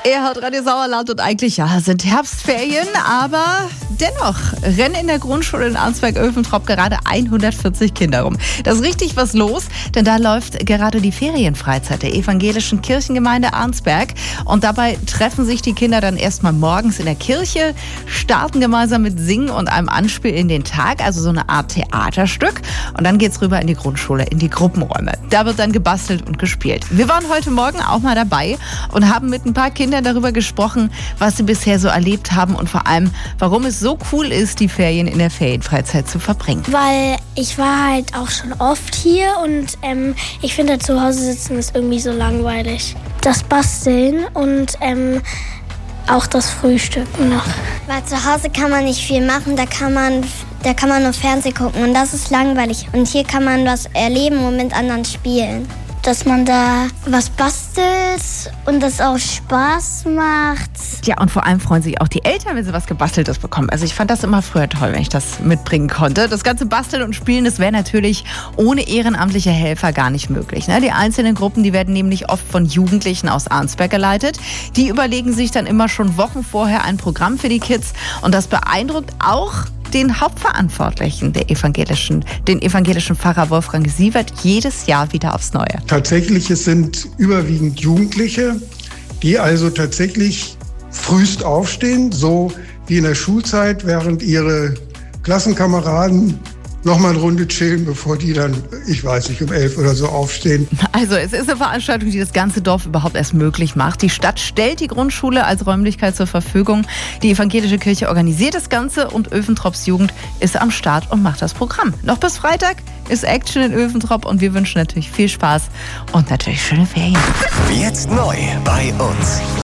Er hört Radio Sauerland und eigentlich, sind Herbstferien, aber dennoch rennen in der Grundschule in Arnsberg-Öventrop gerade 140 Kinder rum. Da ist richtig was los, denn da läuft gerade die Ferienfreizeit der evangelischen Kirchengemeinde Arnsberg. Und dabei treffen sich die Kinder dann erstmal morgens in der Kirche, starten gemeinsam mit Singen und einem Anspiel in den Tag, also so eine Art Theaterstück. Und dann geht's rüber in die Grundschule, in die Gruppenräume. Da wird dann gebastelt und gespielt. Wir waren heute Morgen auch mal dabei und haben mit ein paar Kindern darüber gesprochen, was sie bisher so erlebt haben und vor allem, warum es so cool ist, die Ferien in der Ferienfreizeit zu verbringen. Weil ich war halt auch schon oft hier und ich finde, zu Hause sitzen ist irgendwie so langweilig. Das Basteln und auch das Frühstücken noch. Weil zu Hause kann man nicht viel machen, da kann man nur Fernsehen gucken und das ist langweilig. Und hier kann man was erleben und mit anderen spielen. Dass man da was bastelt und das auch Spaß macht. Ja, und vor allem freuen sich auch die Eltern, wenn sie was Gebasteltes bekommen. Also ich fand das immer früher toll, wenn ich das mitbringen konnte. Das ganze Basteln und Spielen, das wäre natürlich ohne ehrenamtliche Helfer gar nicht möglich. Ne? Die einzelnen Gruppen, die werden nämlich oft von Jugendlichen aus Arnsberg geleitet. Die überlegen sich dann immer schon Wochen vorher ein Programm für die Kids. Und das beeindruckt auch den Hauptverantwortlichen den evangelischen Pfarrer Wolfgang Sievert jedes Jahr wieder aufs Neue. Tatsächlich, es sind überwiegend Jugendliche, die also tatsächlich frühst aufstehen, so wie in der Schulzeit, während ihre Klassenkameraden noch mal eine Runde chillen, bevor die dann, ich weiß nicht, um 11 oder so aufstehen. Also es ist eine Veranstaltung, die das ganze Dorf überhaupt erst möglich macht. Die Stadt stellt die Grundschule als Räumlichkeit zur Verfügung. Die evangelische Kirche organisiert das Ganze und Öventrops Jugend ist am Start und macht das Programm. Noch bis Freitag ist Action in Öventrop und wir wünschen natürlich viel Spaß und natürlich schöne Ferien. Jetzt neu bei uns.